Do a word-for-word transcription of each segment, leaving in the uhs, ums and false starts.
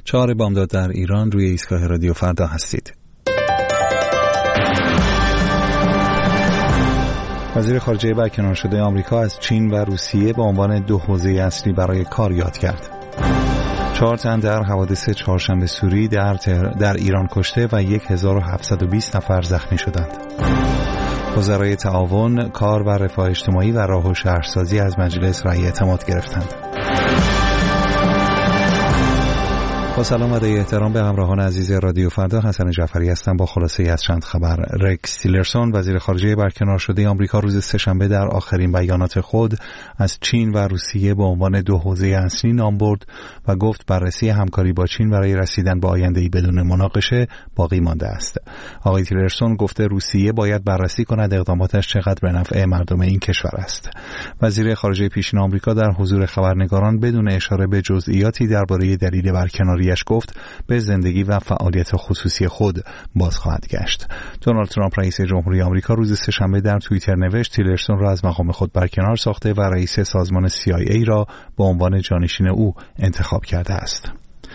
چهار بامداد در ایران، روی ایستگاه رادیو فردا هستید. وزیر خارجه برکنار شده آمریکا از چین و روسیه به عنوان دو حوزه اصلی برای کار یاد کرد. چهار تن در حوادث چهارشنبه سوری در, در ایران کشته و هزار و هفتصد و بیست نفر زخمی شدند. وزرای تعاون، کار و رفاه اجتماعی و راه و شهرسازی از مجلس رأی اعتماد گرفتند. با سلام و ادای احترام به همراهان عزیز رادیو فردا، حسن جعفری هستم با خلاصه از چند خبر. رکس تیلرسون، وزیر خارجه برکنار شده آمریکا، روز سه‌شنبه در آخرین بیانات خود از چین و روسیه به عنوان دو حوزه اصلی نام برد و گفت بررسی همکاری با چین برای رسیدن به آینده‌ای بدون مناقشه باقی مانده است. آقای تیلرسون گفته روسیه باید بررسی کند اقداماتش چقدر به نفع مردم این کشور است. وزیر خارجه پیشین آمریکا در حضور خبرنگاران بدون اشاره به جزئیاتی درباره دلیل برکناری گفت به زندگی و فعالیت خصوصی خود باز خواهد گشت. دونالد ترامپ رئیس جمهوری آمریکا روز سه‌شنبه در توییتر نوشت تیلرسون را از مقام خود برکنار ساخته و رئیس سازمان سی آی ای را به عنوان جانشین او انتخاب کرده است.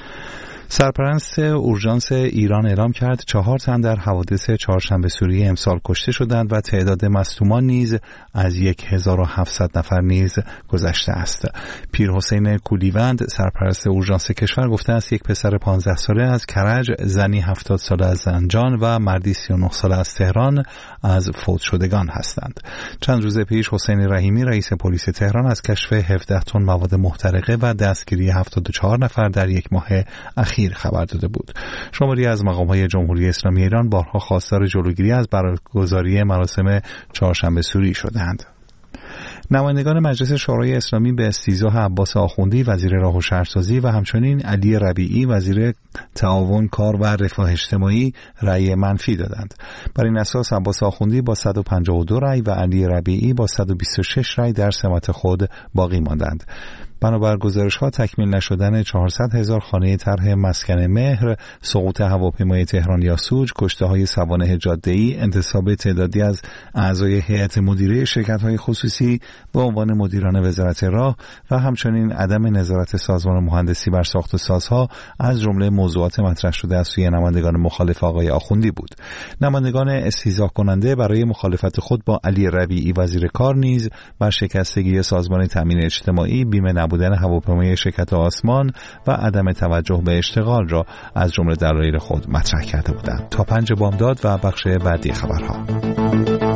سرپرست اورژانس ایران اعلام کرد چهار تن در حوادث چهارشنبه سوری امسال کشته شدند و تعداد مصدومان نیز از هزار و هفتصد نفر نیز گذشته است. پیر حسین کولیوند، سرپرست اورژانس کشور، گفته است یک پسر پانزده ساله از کرج، زنی هفتاد ساله از زنجان و مردی سی و نه ساله از تهران از فوت شدگان هستند. چند روز پیش حسین رحیمی، رئیس پلیس تهران، از کشف هفده تن مواد محترقه و دستگیری هفتاد و چهار نفر در یک ماه اخیر خبر داده بود. شماری از مقام‌های جمهوری اسلامی ایران بارها خواستار جلوگیری از برگزاری مراسم چهارشنبه سوری شدند. نمایندگان مجلس شورای اسلامی به استیضاح عباس آخوندی، وزیر راه و شهرسازی، و همچنین علی ربیعی، وزیر تعاون، کار و رفاه اجتماعی، رأی منفی دادند. بر این اساس عباس آخوندی با صد و پنجاه و دو رأی و علی ربیعی با صد و بیست و شش رأی در سمت خود باقی ماندند. بنابر گزارش‌ها تکمیل نشدن چهارصد هزار خانه طرح مسکن مهر، سقوط هواپیمای تهران یاسوج، کشته‌های سوانح جاده‌ای، انتصاب تعدادی از اعضای هیئت مدیره شرکت‌های خصوصی به عنوان مدیران وزارت راه و همچنین عدم نظارت سازمان مهندسی بر ساخت و سازها از جمله موضوعات مطرح شده از سوی نمایندگان مخالف آقای آخوندی بود. نمایندگان استیضاح کننده برای مخالفت خود با علی ربیعی، وزیر کار، نیز بر شکستگی سازمان تامین اجتماعی، بیمه بودن هواپیمای شرکت آسمان و عدم توجه به اشتغال را از جمله دلایل خود مطرح کرده بودند. تا پنج بامداد و بخش بعدی خبرها.